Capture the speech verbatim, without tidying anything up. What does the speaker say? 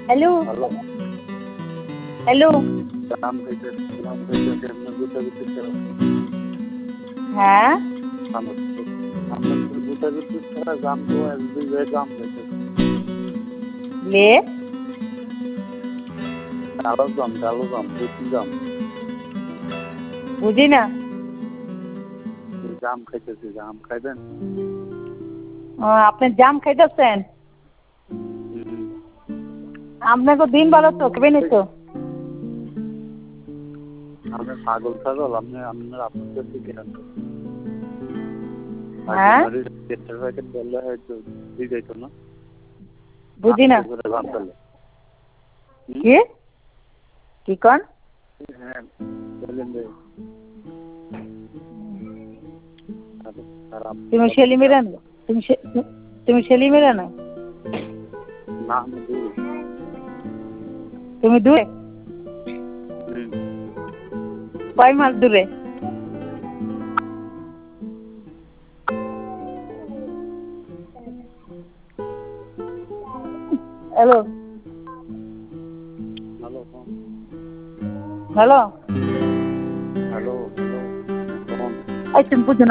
hello hello hello জাম খাইতে জাম খাইতে আপনার গুতা গুতি ছাড়া হ্যাঁ আমার আপনার গুতা গুতি ছাড়া জাম তো একদিন যে জাম খাইতে লে কালো জাম কালো জাম দেশি জাম বুঝি না জাম খাইতেছি জাম খাইবেন ও, আপনি জাম খাইতেছেন আপনাকে দিন ভালো তো খেবেন তো আপনি পাগল ছাগল আপনি আপনার আপনার কাছে কেন হ্যাঁ পেট্রোল প্যাকেট বললে হয়তো দিয়ে যাইতো না বুঝি না জাম পেলে কি কি কন হ্যাঁ বললেন যে তুমি শেলি মেরা না তুমি শে- তুমি শেলি মেরা না না আমি দিই তুমি দূরে কয় মাস দূরে hello hello hello hello hello এই তুমি বুঝো না